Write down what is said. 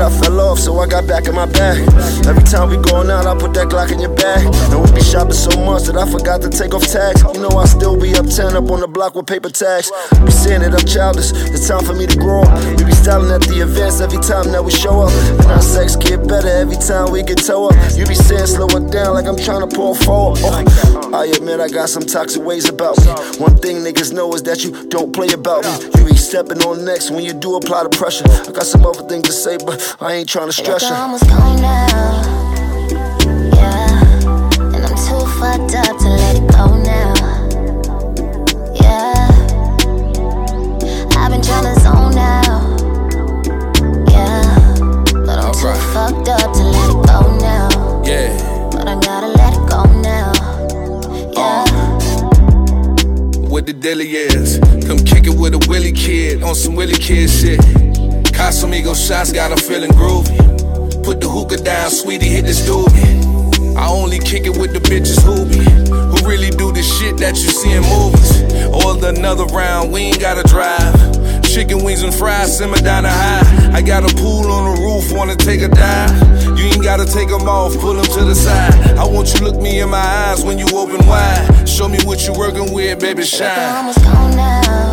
I fell off, so I got back in my bag. Every time we going out, I put that Glock in your bag. And we be shopping so much that I forgot to take off tags. You know I still be uptown, up on the block with paper tags. Be saying that I'm childish, it's time for me to grow up. We be styling at the events every time that we show up. And our sex get better every time we get toe up. You be saying slow it down like I'm trying to pull forward. I admit I got some toxic ways about me. One thing niggas know is that you don't play about me. You be stepping on next when you do apply the pressure. I got some other things to say, but I ain't trying to stress you. I'm almost gone now, yeah. And I'm too fucked up to let it go now, yeah. I've been trying to zone out, yeah. But I'm too fucked up to let it go now, yeah. But I gotta let it go now, yeah. What the dilly is, come kick it with a Willie kid on some Willie kid shit. Casamigo shots got her feeling groovy. Put the hookah down, sweetie, hit this doobie. I only kick it with the bitches who really do the shit that you see in movies. Order another round, we ain't gotta drive. Chicken wings and fries, simmer down the high. I got a pool on the roof, wanna take a dive. You ain't gotta take them off, pull them to the side. I want you to look me in my eyes when you open wide. Show me what you working with, baby, shine. I'm almost gone now,